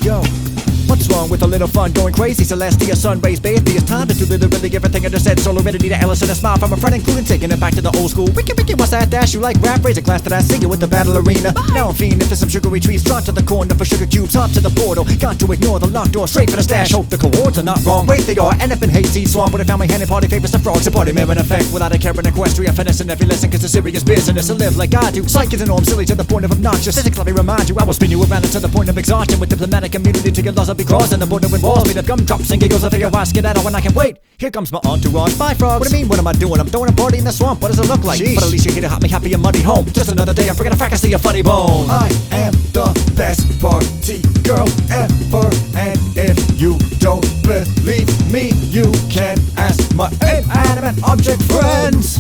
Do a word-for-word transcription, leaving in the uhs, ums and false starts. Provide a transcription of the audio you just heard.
Yo, what's wrong with a little fun going crazy? Celestia, sun rays, bathe me. It's time to do literally everything I just said. Solo ready to Alice and a smile from a friend, including taking it back to the old school. Ricky, Ricky, what's that dash? You like rap? Raise a glass that I see you with the battle arena. Bye. Now I'm fiending for some sugary treats. Drawn to the corner for sugar cubes. Hop to the portal. Got to ignore the locked door. Straight for the stash. Hope the coords are not wrong. Wait, they are. End up in hayseed swamp with a family hand and party favors the frogs. A party mirror effect without a care in equestria. Finesse in every lesson, cause it's serious business to live like I do. Psych is an norm, silly to the point of obnoxious. Physics, let me remind you, I will spin you around to the point of exhaustion. With diplomatic immunity to your laws, I'll be crossing the border with walls made of gumdrops and giggles. I figure why skedaddle when I can wait. Here comes my entourage. Bye, frogs. What do you mean, what am I doing? I'm throwing a party in the swamp. What does it look like? Sheesh. But at least you're here to help me happy and muddy home. Just another day, I'm forgetting a frack, I see a funny bone. I am the best party girl ever. And if you don't believe me, you can ask my inanimate object friends.